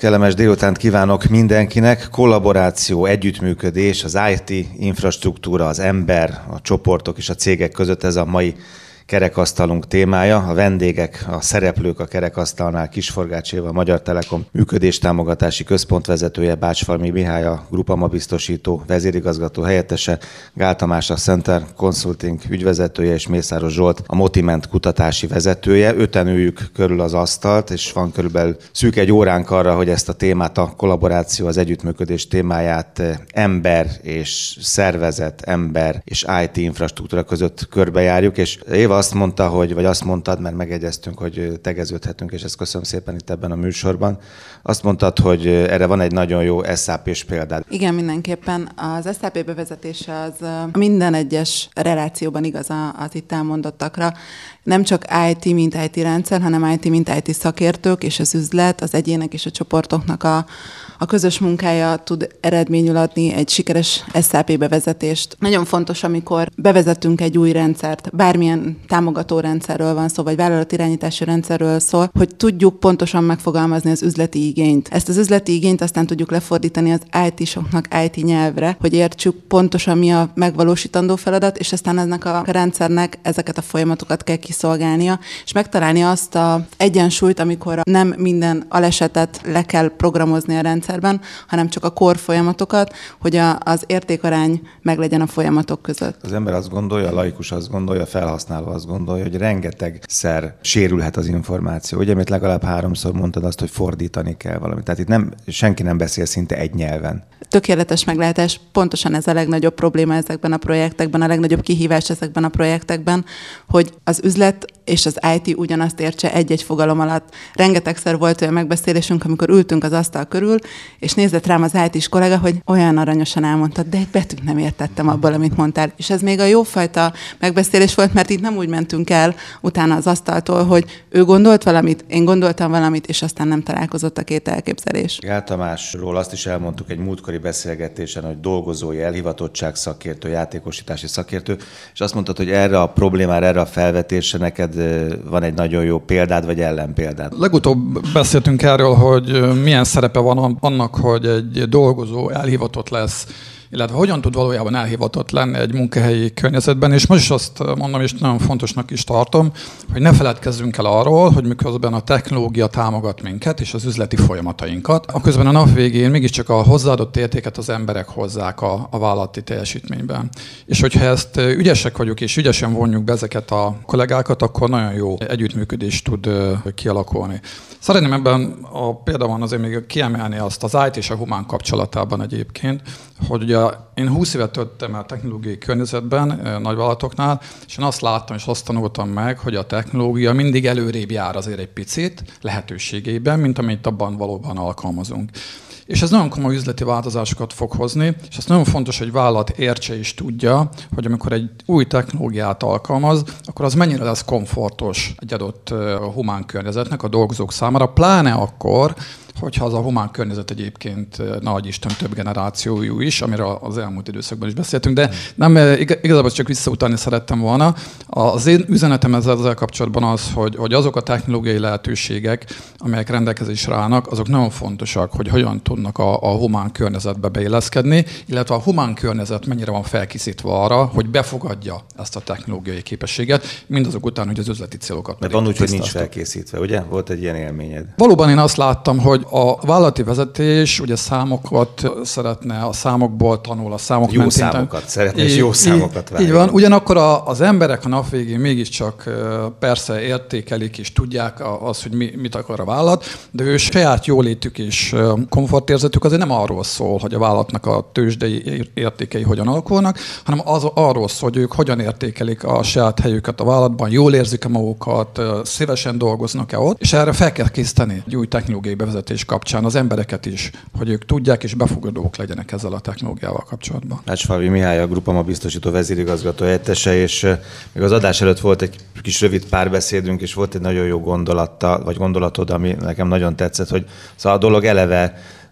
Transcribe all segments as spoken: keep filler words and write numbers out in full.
Kellemes délutánt kívánok mindenkinek. Kollaboráció, együttműködés, az i té infrastruktúra, az ember, a csoportok és a cégek között ez a mai kerekasztalunk témája. A vendégek, a szereplők a kerekasztalnál Kisforgács Éva, a Magyar Telekom működéstámogatási központvezetője, Bácsfalmi Mihály, a Grupama biztosító vezérigazgató helyettese, Gál Tamás, a Center Consulting ügyvezetője, és Mészáros Zsolt, a Motiment kutatási vezetője. Öten üljük körül az asztalt, és van körülbelül szűk egy óránk arra, hogy ezt a témát, a kollaboráció, az együttműködés témáját ember és szervezet, ember és i té infrastruktúra között körbejárjuk, és Éva azt mondta, hogy, vagy azt mondtad, mert megegyeztünk, hogy tegeződhetünk, és ezt köszönöm szépen itt ebben a műsorban. Azt mondtad, hogy erre van egy nagyon jó es á pés példád. Igen, mindenképpen. Az es á pé bevezetése az minden egyes relációban igaz az itt elmondottakra. Nem csak i té, mint i té rendszer, hanem i té, mint i té szakértők, és az üzlet, az egyének és a csoportoknak a, a közös munkája tud eredményül adni egy sikeres es á pé bevezetést. Nagyon fontos, amikor bevezetünk egy új rendszert, bármilyen támogató rendszerről van szó, vagy vállalatirányítási rendszerről szól, hogy tudjuk pontosan megfogalmazni az üzleti igényt. Ezt az üzleti igényt aztán tudjuk lefordítani az i té-soknak i té nyelvre, hogy értsük pontosan mi a megvalósítandó feladat, és aztán ennek a rendszernek ezeket a folyamatokat kell kiszolgálnia, és megtalálni azt az egyensúlyt, amikor nem minden alesetet le kell programozni a rendszerben, hanem csak a core folyamatokat, hogy a, az értékarány meglegyen a folyamatok között. Az ember azt gondolja, a laikus azt gondolja, a felhasználó azt gondolja, hogy rengetegszer sérülhet az információ. Ugye, amit legalább háromszor mondtad azt, hogy fordítani kell valamit. Tehát itt nem, senki nem beszél szinte egy nyelven. Tökéletes meglátás, pontosan ez a legnagyobb probléma ezekben a projektekben, a legnagyobb kihívás ezekben a projektekben, hogy az üzlet és az i té ugyanazt értse egy-egy fogalom alatt. Rengetegszer volt olyan megbeszélésünk, amikor ültünk az asztal körül, és nézett rám az i té-s kollega, hogy olyan aranyosan elmondtad, de egy betűt nem értettem abból, amit mondtál. És ez még a jófajta megbeszélés volt, mert itt nem úgy mentünk el utána az asztaltól, hogy ő gondolt valamit, én gondoltam valamit, és aztán nem találkozott a két elképzelés. Gál Tamásról azt is elmondtuk egy múltkori beszélgetésen, hogy dolgozói, elhivatottság szakértő, játékosítási szakértő, és azt mondtad, hogy erre a problémára, erre a felvetésre neked van egy nagyon jó példád, vagy ellenpéldád. Legutóbb beszéltünk erről, hogy milyen szerepe van annak, hogy egy dolgozó elhivatott lesz, illetve hogyan tud valójában elhivatott lenni egy munkahelyi környezetben, és most is azt mondom, és nagyon fontosnak is tartom, hogy ne feledkezzünk el arról, hogy miközben a technológia támogat minket és az üzleti folyamatainkat, aközben a nap végén mégiscsak a hozzáadott értéket az emberek hozzák a, a vállalati teljesítményben. És hogyha ezt ügyesek vagyunk, és ügyesen vonjuk be ezeket a kollégákat, akkor nagyon jó együttműködés tud kialakulni. Szeretném ebben a példában azért még kiemelni azt az i té és a humán kapcsolatában egyébként, hogy ugye én húsz évet töltöttem el technológiai környezetben, nagyvállalatoknál, és én azt láttam és azt tanultam meg, hogy a technológia mindig előrébb jár azért egy picit lehetőségében, mint amit abban valóban alkalmazunk. És ez nagyon komoly üzleti változásokat fog hozni, és ez nagyon fontos, hogy vállalat értse és tudja, hogy amikor egy új technológiát alkalmaz, akkor az mennyire lesz komfortos egy adott humán környezetnek, a dolgozók számára, pláne akkor, hogyha az a humán környezet egyébként nagy Isten több generációjú is, amiről az elmúlt időszakban is beszéltünk, de nem, igazából csak visszautalni szerettem volna. Az én üzenetem ezzel kapcsolatban az, hogy, hogy azok a technológiai lehetőségek, amelyek rendelkezésre állnak, azok nagyon fontosak, hogy hogyan tudnak a, a humán környezetbe beilleszkedni, illetve a humán környezet mennyire van felkészítve arra, hogy befogadja ezt a technológiai képességet, mindazok után, hogy az üzleti célokat. Mert van úgy, hogy nincs felkészítve, ugye? Volt egy ilyen élményed. Valóban én azt láttam, hogy a vállalati vezetés ugye számokat szeretne, a számokból tanul, a számok jó mentén. Számokat szeretne, és jó számokat várja. Így van, ugyanakkor a, az emberek a nap végén mégiscsak persze értékelik és tudják az, hogy mi, mit akar a vállalat, de ő saját jólétük és komfortérzetük azért nem arról szól, hogy a vállalatnak a tőzsdei értékei hogyan alakulnak, hanem az arról szól, hogy ők hogyan értékelik a saját helyüket a vállalatban, jól érzik-e magukat, szívesen dolgoznak-e ott, és erre fel kell készíteni egy új technológiai bevezetés kapcsán az embereket is, hogy ők tudják és befogadók legyenek ezzel a technológiával kapcsolatban. Bácsfalvi Mihály, a Grupama biztosító vezérigazgató helyettese, és még az adás előtt volt egy kis rövid párbeszédünk, és volt egy nagyon jó gondolata, vagy gondolatod, ami nekem nagyon tetszett, hogy szóval a dolog eleve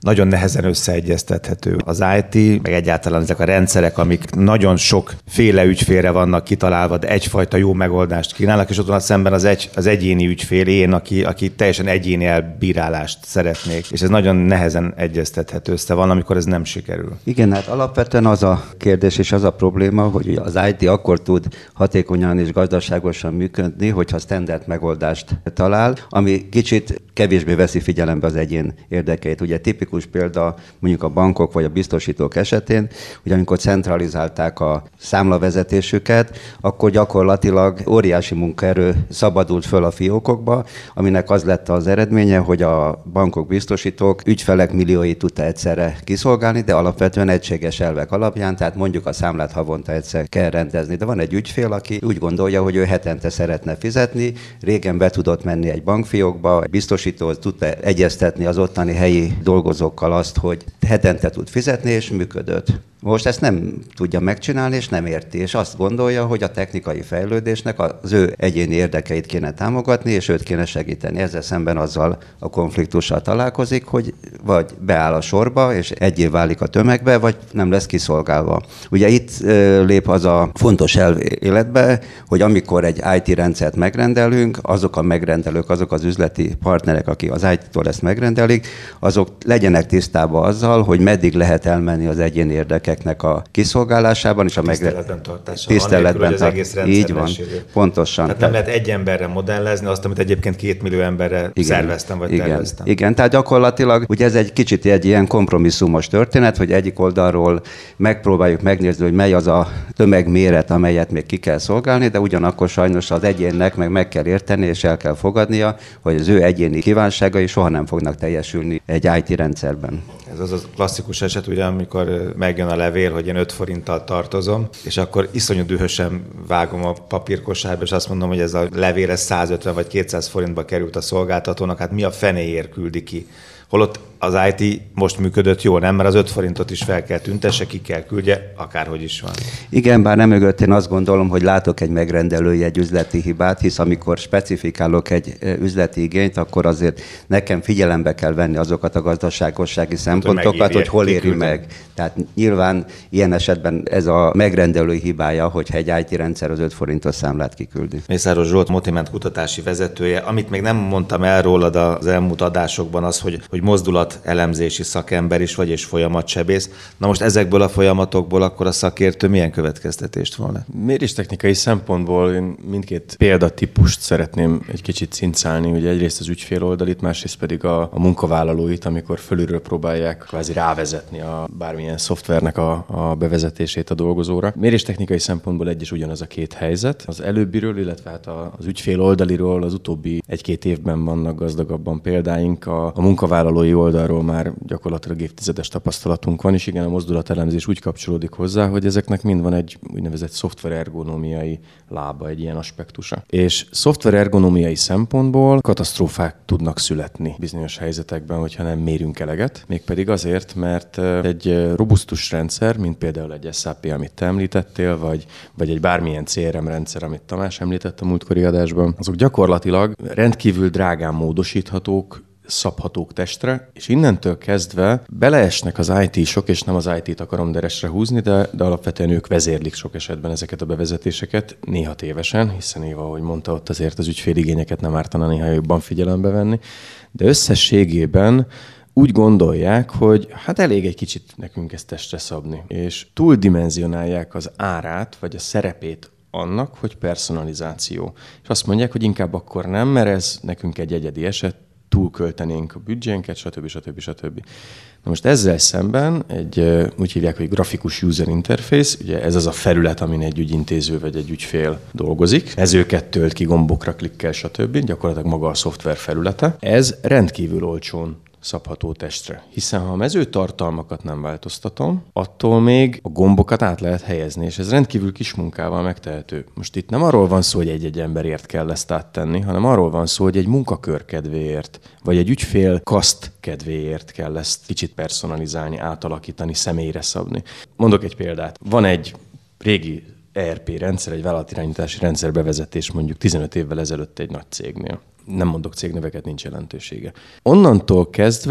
nagyon nehezen összeegyeztethető. Az i té, meg egyáltalán ezek a rendszerek, amik nagyon sokféle ügyfélre vannak kitalálva, de egyfajta jó megoldást kínálnak, és ott van szemben az, egy, az egyéni ügyfél, én, aki, aki teljesen egyéni elbírálást szeretnék. És ez nagyon nehezen egyeztethető össze, van, amikor ez nem sikerül. Igen, hát alapvetően az a kérdés és az a probléma, hogy az i té akkor tud hatékonyan és gazdaságosan működni, hogyha standard megoldást talál, ami kicsit kevésbé veszi figyelembe az egyén érdekeit. Ugye tipikus példa mondjuk a bankok vagy a biztosítók esetén, hogy amikor centralizálták a számlavezetésüket, akkor gyakorlatilag óriási munkaerő szabadult föl a fiókokba, aminek az lett az eredménye, hogy a bankok, biztosítók ügyfelek millióit tudta egyszerre kiszolgálni, de alapvetően egységes elvek alapján, tehát mondjuk a számlát havonta egyszer kell rendezni. De van egy ügyfél, aki úgy gondolja, hogy ő hetente szeretne fizetni, régen be tudott menni egy bankfiókba, egy biztosító tudta egyeztetni az ottani helyi dolgozókkal azt, hogy hetente tud fizetni, és működött. Most ezt nem tudja megcsinálni, és nem érti, és azt gondolja, hogy a technikai fejlődésnek az ő egyéni érdekeit kéne támogatni, és őt kéne segíteni. Ezzel szemben azzal a konfliktussal találkozik, hogy vagy beáll a sorba, és egyé válik a tömegbe, vagy nem lesz kiszolgálva. Ugye itt lép az a fontos elv életbe, hogy amikor egy i té rendszert megrendelünk, azok a megrendelők, azok az üzleti partnerek, akik az i té-től ezt megrendelik, azok legyenek tisztában azzal, hogy meddig lehet elmenni az egyéni érdekeknek a kiszolgálásában, és a tiszteletben tartása. Tiszteletben tart. Így van, pontosan. Tehát nem lehet egy emberre modellezni azt, amit egyébként két millió emberre igen, szerveztem, vagy igen, terveztem. Igen, tehát gyakorlatilag ugye ez egy kicsit egy ilyen kompromisszumos történet, hogy egyik oldalról megpróbáljuk megnézni, hogy mely az a tömegméret, amelyet még ki kell szolgálni, de ugyanakkor sajnos az egyénnek meg meg kell érteni, és el kell fogadnia, hogy az ő egyéni kívánságai soha nem fognak teljesülni egy i té rendszerben. Ez az a klasszikus eset, ugye, amikor megjön a levél, hogy én öt forinttal tartozom, és akkor iszonyú dühösen vágom a papírkosárba, és azt mondom, hogy ez a levél ez százötven vagy kétszáz forintba került a szolgáltatónak, hát mi a fenéért küldi ki? Holott az i té most működött jól, nem? Mert az öt forintot is fel kell tüntesse, ki kell küldje, akárhogy is van. Igen, bár nem mögött én azt gondolom, hogy látok egy megrendelői egy üzleti hibát, hisz amikor specifikálok egy üzleti igényt, akkor azért nekem figyelembe kell venni azokat a gazdaságossági szempontokat, hát, hogy hol éri meg. Tehát nyilván ilyen esetben ez a megrendelői hibája, hogyha egy i té rendszer az öt forintos számlát kiküldi. Mészáros Zsolt, Motivent kutatási vezetője. Amit még nem mondtam el rólad az elmúlt adásokban, az, hogy, hogy mozdulat elemzési szakember is vagy, és folyamatsebész. Na most ezekből a folyamatokból akkor a szakértő milyen következtetést volna? Méréstechnikai szempontból én mindkét példatípust szeretném egy kicsit cincálni, ugye egyrészt az ügyfél oldalit, másrészt pedig a, a munkavállalóit, amikor fölülről próbálják kvázi rávezetni a bármilyen szoftvernek a, a bevezetését a dolgozóra. Méréstechnikai szempontból egy is ugyanaz a két helyzet. Az előbbiről, illetve hát az ügyfél oldaliról az utóbbi egy-két évben vannak gazdagabban példáink, a, a munkavállalói oldal arról már gyakorlatilag évtizedes tapasztalatunk van, és igen, a mozdulatelemzés úgy kapcsolódik hozzá, hogy ezeknek mind van egy úgynevezett szoftverergonómiai lába, egy ilyen aspektusa. És szoftverergonómiai szempontból katasztrófák tudnak születni bizonyos helyzetekben, hogyha nem mérünk eleget, mégpedig azért, mert egy robusztus rendszer, mint például egy es á pé, amit te említettél, vagy, vagy egy bármilyen cé er em rendszer, amit Tamás említett a múltkori adásban, azok gyakorlatilag rendkívül drágán módosíthatók, szabhatók testre, és innentől kezdve beleesnek az i té-sok, és nem az i té-t akarom deresre húzni, de, de alapvetően ők vezérlik sok esetben ezeket a bevezetéseket, néha tévesen, hiszen Éva, ahogy mondta, ott azért az ügyféligényeket nem ártana néha jobban figyelembe venni, de összességében úgy gondolják, hogy hát elég egy kicsit nekünk ezt testre szabni, és túldimenzionálják az árát, vagy a szerepét annak, hogy personalizáció. És azt mondják, hogy inkább akkor nem, mert ez nekünk egy egyedi eset, túlköltenénk a büdzsénket, stb. stb. stb. Na most ezzel szemben egy, úgy hívják, hogy grafikus user interface, ugye ez az a felület, amin egy ügyintéző vagy egy ügyfél dolgozik. Ez őket tölt ki gombokra, klikkel, stb. Gyakorlatilag maga a szoftver felülete. Ez rendkívül olcsón szabható testre. Hiszen ha a mezőtartalmakat nem változtatom, attól még a gombokat át lehet helyezni, és ez rendkívül kis munkával megtehető. Most itt nem arról van szó, hogy egy-egy emberért kell ezt áttenni, hanem arról van szó, hogy egy munkakör kedvéért, vagy egy ügyfél kaszt kedvéért kell ezt kicsit personalizálni, átalakítani, személyre szabni. Mondok egy példát. Van egy régi é er pé rendszer, egy vállalatirányítási rendszer bevezetés mondjuk tizenöt évvel ezelőtt egy nagy cégnél. Nem mondok cégneveket, nincs jelentősége. Onnantól kezdve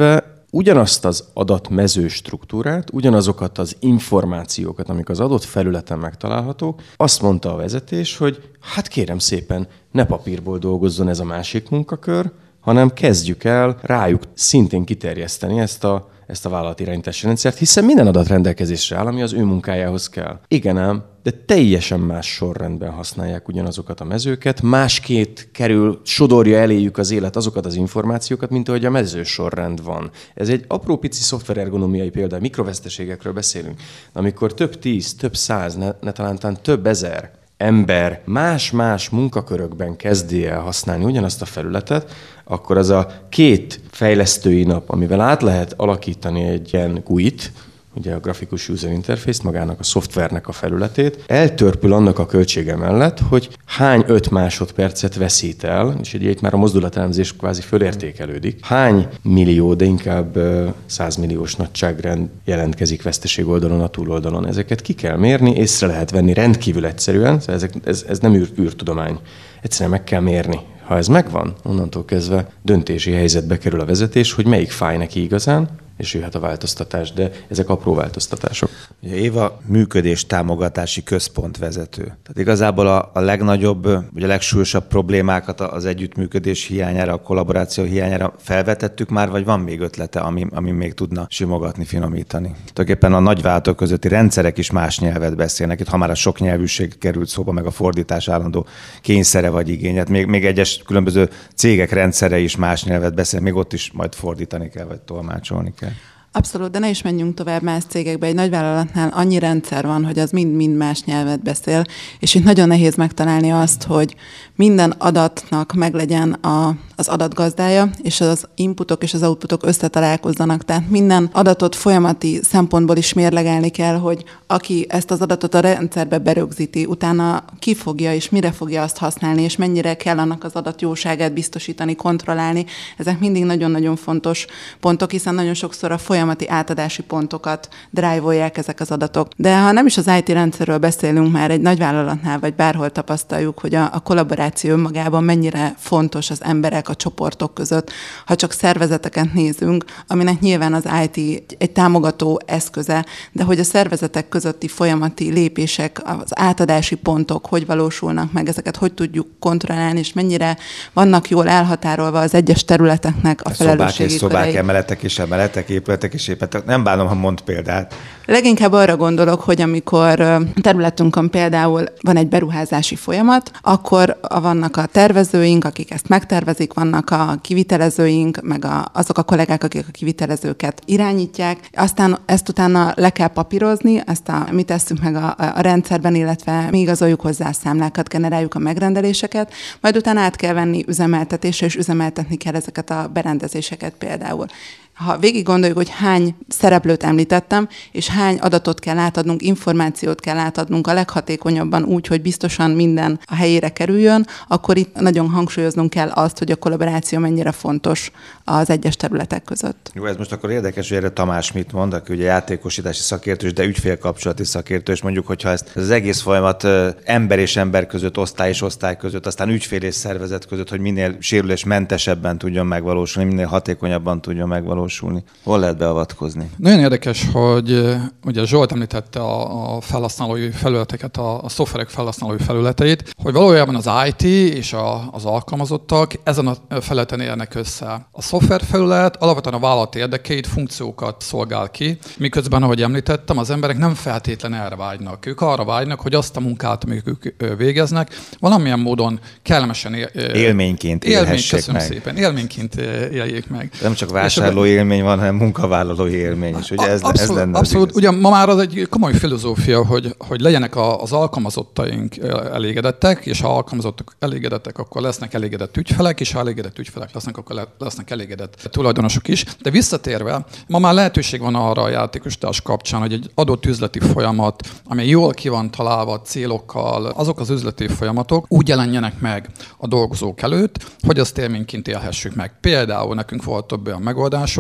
ugyanazt az adatmező struktúrát, ugyanazokat az információkat, amik az adott felületen megtalálhatók, azt mondta a vezetés, hogy hát kérem szépen, ne papírból dolgozzon ez a másik munkakör, hanem kezdjük el rájuk szintén kiterjeszteni ezt a, ezt a vállalatirányítási rendszert, hiszen minden adat rendelkezésre áll, ami az ő munkájához kell. Igen ám, de teljesen más sorrendben használják ugyanazokat a mezőket, másképp kerül, sodorja eléjük az élet azokat az információkat, mint ahogy a mező sorrend van. Ez egy apró pici szoftverergonomiai példa, mikroveszteségekről beszélünk. Amikor több tíz, több száz, ne, ne talán több ezer ember más-más munkakörökben kezdi el használni ugyanazt a felületet, akkor az a két fejlesztői nap, amivel át lehet alakítani egy ilyen gú i-t, ugye a grafikus user interface, magának a szoftvernek a felületét, eltörpül annak a költsége mellett, hogy hány öt másodpercet veszít el, és ugye itt már a mozdulatelemzés kvázi fölértékelődik, hány millió, de inkább százmilliós nagyságrend jelentkezik veszteség oldalon, a túloldalon. Ezeket ki kell mérni, észre lehet venni rendkívül egyszerűen, szóval ezek, ez, ez nem űr, űrtudomány. Egyszerűen meg kell mérni. Ha ez megvan, onnantól kezdve döntési helyzetbe kerül a vezetés, hogy melyik fáj neki igazán, és jöhet a változtatás, de ezek apró változtatások. Ugye Éva működés támogatási központvezető. Tehát igazából a, a legnagyobb, vagy a legsúlyosabb problémákat az együttműködés hiányára, a kollaboráció hiányára felvetettük már, vagy van még ötlete, ami, ami még tudna simogatni, finomítani? Tulajdonképpen a nagyvállalatok közötti rendszerek is más nyelvet beszélnek. Itt ha már a sok nyelvűség került szóba, meg a fordítás állandó kényszere vagy igényet. Még, még egyes különböző cégek rendszere is más nyelvet beszél, még ott is majd fordítani kell, vagy tolmácsolni kell. Abszolút, de ne is menjünk tovább más cégekbe. Egy nagyvállalatnál annyi rendszer van, hogy az mind-mind más nyelvet beszél, és itt nagyon nehéz megtalálni azt, hogy minden adatnak meglegyen a, az adatgazdája, és az inputok és az outputok összetalálkozzanak. Tehát minden adatot folyamati szempontból is mérlegelni kell, hogy aki ezt az adatot a rendszerbe berögzíti, utána ki fogja és mire fogja azt használni, és mennyire kell annak az adat jóságát biztosítani, kontrollálni. Ezek mindig nagyon-nagyon fontos pontok, hiszen nagyon sokszor a folyamati átadási pontokat drive-olják ezek az adatok. De ha nem is az i té rendszerről beszélünk már, egy nagyvállalatnál, vagy bárhol tapasztaljuk, hogy a, a kollaboráció önmagában mennyire fontos az emberek, a csoportok között. Ha csak szervezeteket nézünk, aminek nyilván az i té egy támogató eszköze, de hogy a szervezetek közötti folyamati lépések, az átadási pontok hogy valósulnak meg, ezeket hogy tudjuk kontrollálni, és mennyire vannak jól elhatárolva az egyes területeknek a, a felelősségi szobák és szobák, körei. Emeletek és emeletek, épületek és épületek. Nem bánom, ha mond példát. Leginkább arra gondolok, hogy amikor területünkön például van egy beruházási folyamat, akkor vannak a tervezőink, akik ezt megtervezik, vannak a kivitelezőink, meg a, azok a kollégák, akik a kivitelezőket irányítják. Aztán ezt utána le kell papírozni, ezt a, mi tesszük meg a, a rendszerben, illetve mi igazoljuk hozzá a számlákat, generáljuk a megrendeléseket, majd utána át kell venni üzemeltetésre, és üzemeltetni kell ezeket a berendezéseket például. Ha végig gondoljuk, hogy hány szereplőt említettem, és hány adatot kell átadnunk, információt kell átadnunk a leghatékonyabban úgy, hogy biztosan minden a helyére kerüljön, akkor itt nagyon hangsúlyoznunk kell azt, hogy a kollaboráció mennyire fontos az egyes területek között. Jó, ez most akkor érdekes, hogy erre Tamás mit mond, aki ugye játékosítási szakértő, de ügyfélkapcsolati szakértő, és mondjuk, hogyha ezt az egész folyamat ember és ember között, osztály és osztály között, aztán ügyfél és szervezet között, hogy minél sérülésmentesebben tudjon megvalósulni, minél hatékonyabban tudjon megvalósulni. Hol lehet beavatkozni? Nagyon érdekes, hogy ugye Zsolt említette a, a felhasználói felületeket, a, a szoftverek felhasználói felületeit, hogy valójában az i té és a, az alkalmazottak ezen a felületen érnek össze. A szoftver felület alapvetően a vállalat érdekeit, funkciókat szolgál ki, miközben, ahogy említettem, az emberek nem feltétlenül erre vágynak. Ők arra vágynak, hogy azt a munkát, amit ők végeznek, valamilyen módon kellemesen él, élményként élhessék élmény, meg. Szépen, élményként éljék meg. Nem csak vásárló élmény van, hanem munkavállalói élmény is. Ugye ez, abszolút, ez lenne abszolút. Ugye ma már az egy komoly filozófia, hogy, hogy legyenek az alkalmazottaink elégedettek, és ha alkalmazottak elégedettek, akkor lesznek elégedett ügyfelek, és ha elégedett ügyfelek lesznek, akkor lesznek elégedett tulajdonosok is. De visszatérve, ma már lehetőség van arra a játékosítás kapcsán, hogy egy adott üzleti folyamat, amely jól ki van találva célokkal, azok az üzleti folyamatok úgy jelenjenek meg a dolgozók előtt, hogy azt élményként élhessük meg. Például nekünk volt több olyan megoldásunk,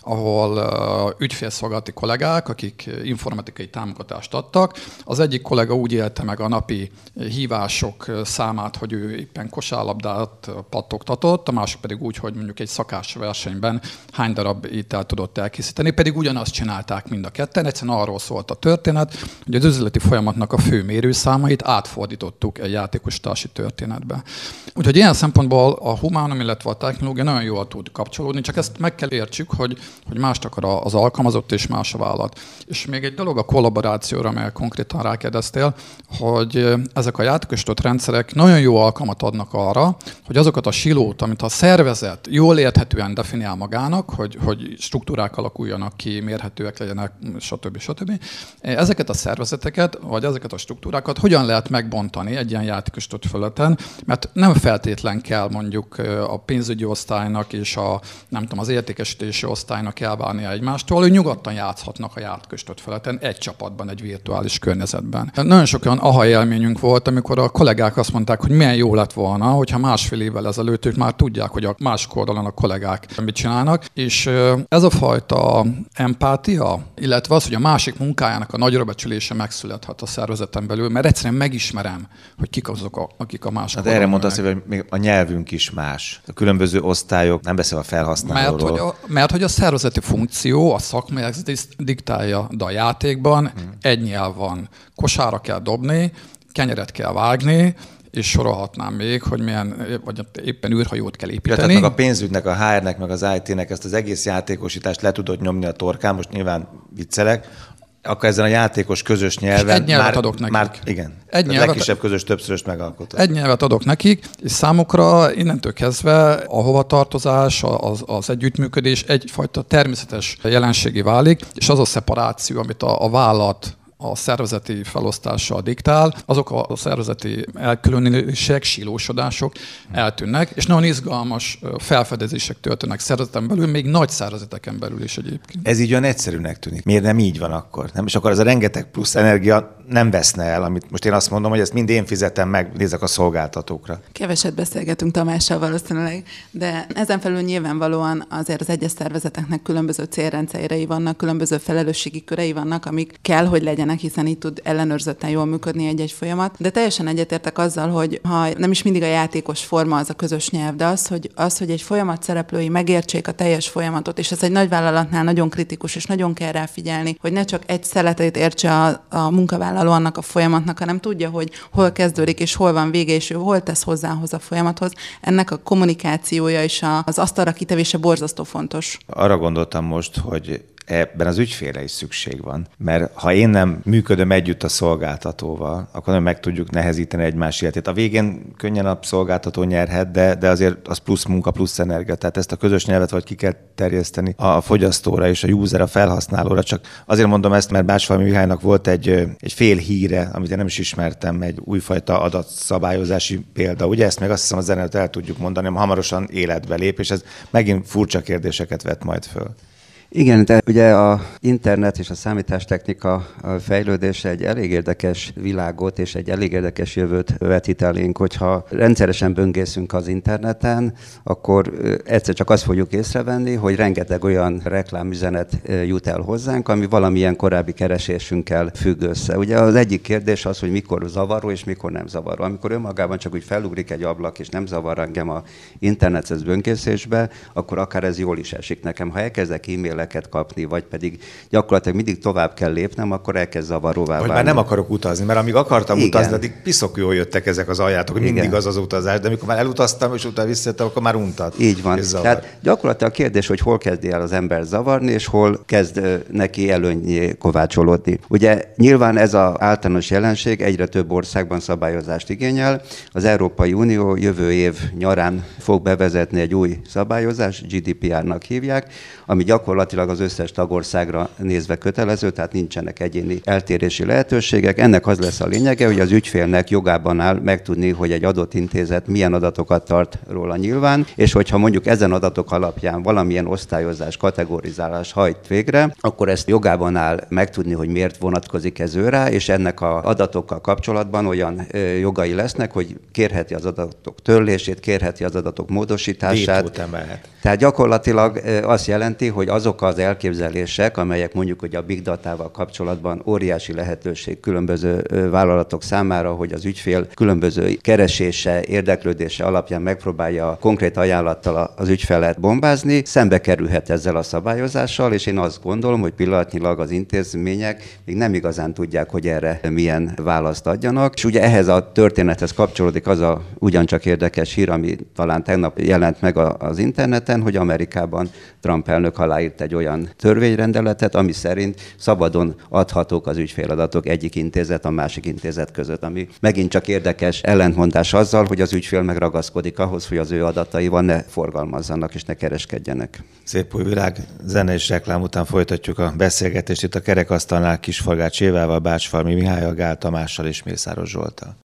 ahol ügyfélszolgálati kollégák, akik informatikai támogatást adtak. Az egyik kollega úgy élte meg a napi hívások számát, hogy ő éppen kosárlabdát pattogtatott, a másik pedig úgy, hogy mondjuk egy szakás versenyben hány darab ételt tudott elkészíteni, pedig ugyanazt csinálták mind a ketten. Egyszerűen arról szólt a történet, hogy az üzleti folyamatnak a fő mérőszámait átfordítottuk egy játékostási történetbe. Úgyhogy ilyen szempontból a humánum, illetve a technológia nagyon jól tud kapcsolódni, csak ezt meg kell értsük, hogy, hogy mást akar az alkalmazott és más a vállalat. És még egy dolog a kollaborációra, amelyel konkrétan rákérdeztél, hogy ezek a játékosított rendszerek nagyon jó alkalmat adnak arra, hogy azokat a silót, amit a szervezet jól érthetően definiál magának, hogy, hogy struktúrák alakuljanak ki, mérhetőek legyenek, stb. stb. Ezeket a szervezeteket, vagy ezeket a struktúrákat hogyan lehet megbontani egy ilyen játékosított felületen, mert nem feltétlen kell mondjuk a pénzügyi osztálynak és a, nem tudom, az értékesítési osztálynak elválnia egymástól, hogy nyugodtan játszhatnak a játékosított felületen egy csapatban, egy virtuális környezetben. Nagyon sok olyan aha élményünk volt, amikor a kollégák azt mondták, hogy milyen jó lett volna, hogyha másfél évvel ezelőtt ők már tudják, hogy a másik oldalon a kollégák mit csinálnak, és ez a fajta empátia, illetve az, hogy a másik munkájának a nagyra becsülése megszülethet a szervezeten belül, mert egyszerűen megismerem, hogy kik azok, a, akik a másik hát erre mondta azt, hogy még a nyelvünk is más. A különböző osztályok, nem beszél a felhasználóról. Mert hogy a, mert hogy a szervezeti funkció, a szakmai diktálja, de a játékban hmm. egy nyelv van. Kosára kell dobni, kenyeret kell vágni, és sorolhatnám még, hogy milyen, vagy éppen űrhajót kell építeni. Ja, tehát meg a pénzügynek, a há er-nek, meg az i té-nek ezt az egész játékosítást le tudod nyomni a torkán, most nyilván viccelek, akkor ezen a játékos közös nyelven egy nyelvet már, adok nekik. Már, igen. Egy nyelvet, legkisebb közös többszöröst megalkotott. Egy nyelvet adok nekik, és számukra innentől kezdve a hovatartozás, az, az együttműködés egyfajta természetes jelenségé válik, és az a szeparáció, amit a, a vállalat a szervezeti felosztással diktál, azok a szervezeti elkülönülések, silósodások eltűnnek, és nagyon izgalmas felfedezések történnek szervezeten belül, még nagy szervezeteken belül is egyébként. Ez így olyan egyszerűnek tűnik. Miért nem így van akkor? Nem? És akkor ez a rengeteg plusz energia nem veszne el, amit most én azt mondom, hogy ezt mind én fizetem meg, nézek a szolgáltatókra. Keveset beszélgetünk Tamással valószínűleg, de ezen felül nyilvánvalóan azért az egyes szervezeteknek különböző célrendszerei vannak, különböző felelősségi körei vannak, amik kell, hogy legyenek, hiszen így tud ellenőrzötten jól működni egy-egy folyamat. De teljesen egyetértek azzal, hogy ha nem is mindig a játékos forma az a közös nyelv, de az, hogy, az, hogy egy folyamat szereplői megértsék a teljes folyamatot, és ez egy nagyvállalatnál nagyon kritikus, és nagyon kell rá figyelni, hogy ne csak egy szeletét értse a, a munkavállaló annak a folyamatnak, hanem tudja, hogy hol kezdődik, és hol van vége, és ő hol tesz hozzához a folyamathoz. Ennek a kommunikációja és a, az asztalra kitevése borzasztó fontos. Arra gondoltam most, hogy ebben az ügyfélre is szükség van. Mert ha én nem működöm együtt a szolgáltatóval, akkor nem meg tudjuk nehezíteni egymás életét. A végén könnyen a szolgáltató nyerhet, de, de azért az plusz munka, plusz energia. Tehát ezt a közös nyelvet vagy ki kell terjeszteni a fogyasztóra és a user, a felhasználóra. Csak azért mondom ezt, mert Bácsfalmi Mihálynak volt egy, egy fél híre, amit én nem is ismertem, egy újfajta adatszabályozási példa. Ugye ezt meg azt hiszem az zenet el tudjuk mondani, hogy hamarosan életbe lép, és ez megint furcsa kérdéseket vet majd föl. Igen, de ugye a internet és a számítástechnika fejlődése egy elég érdekes világot és egy elég érdekes jövőt vetít elénk, hogyha rendszeresen böngészünk az interneten, akkor egyszer csak azt fogjuk észrevenni, hogy rengeteg olyan reklámüzenet jut el hozzánk, ami valamilyen korábbi keresésünkkel függ össze. Ugye az egyik kérdés az, hogy mikor zavaró és mikor nem zavaró. Amikor önmagában csak úgy felugrik egy ablak és nem zavar engem a internetes böngészésbe, akkor akár ez jól is esik nekem. Ha elkezdek e-mail kapni, vagy pedig gyakorlatilag mindig tovább kell lépnem, akkor elkezd zavaróvá válni. Vagy már nem akarok utazni, mert amíg akartam Igen. utazni, addig piszok jól jöttek ezek az aljátok, hogy mindig az az utazás, de amikor már elutaztam, és utána visszajöttem, akkor már untat. Így van. Tehát gyakorlatilag a kérdés, hogy hol kezdi el az ember zavarni, és hol kezd neki előnyé kovácsolódni. Ugye nyilván ez az általános jelenség egyre több országban szabályozást igényel. Az Európai Unió jövő év nyarán fog bevezetni egy új szabályozást, gé dé pé er-nak hívják, ami gyakorlatilag az összes tagországra nézve kötelező, tehát nincsenek egyéni eltérési lehetőségek. Ennek az lesz a lényege, hogy az ügyfélnek jogában áll megtudni, hogy egy adott intézet milyen adatokat tart róla nyilván, és hogyha mondjuk ezen adatok alapján valamilyen osztályozás, kategorizálás hajt végre, akkor ezt jogában áll megtudni, hogy miért vonatkozik ez ő rá, és ennek az adatokkal kapcsolatban olyan jogai lesznek, hogy kérheti az adatok törlését, kérheti az adatok módosítását. Tehát gyakorlatilag azt jelenti, hogy azok azok az elképzelések, amelyek mondjuk, hogy a big datával kapcsolatban óriási lehetőség különböző vállalatok számára, hogy az ügyfél különböző keresése, érdeklődése alapján megpróbálja konkrét ajánlattal az ügyfelet bombázni, szembe kerülhet ezzel a szabályozással, és én azt gondolom, hogy pillanatnyilag az intézmények még nem igazán tudják, hogy erre milyen választ adjanak. És ugye ehhez a történethez kapcsolódik az a ugyancsak érdekes hír, ami talán tegnap jelent meg az interneten, hogy Amerikában Trump elnök aláírt egy olyan törvényrendeletet, ami szerint szabadon adhatók az ügyféladatok egyik intézet a másik intézet között, ami megint csak érdekes ellentmondás azzal, hogy az ügyfél meg ragaszkodik ahhoz, hogy az ő adataival ne forgalmazzanak és ne kereskedjenek. Szép új világ, zene és reklám után folytatjuk a beszélgetést itt a kerekasztalnál Kisforgács Évával, Bácsfalmi Mihályal, Gál Tamással és Mészáros Zsolttal.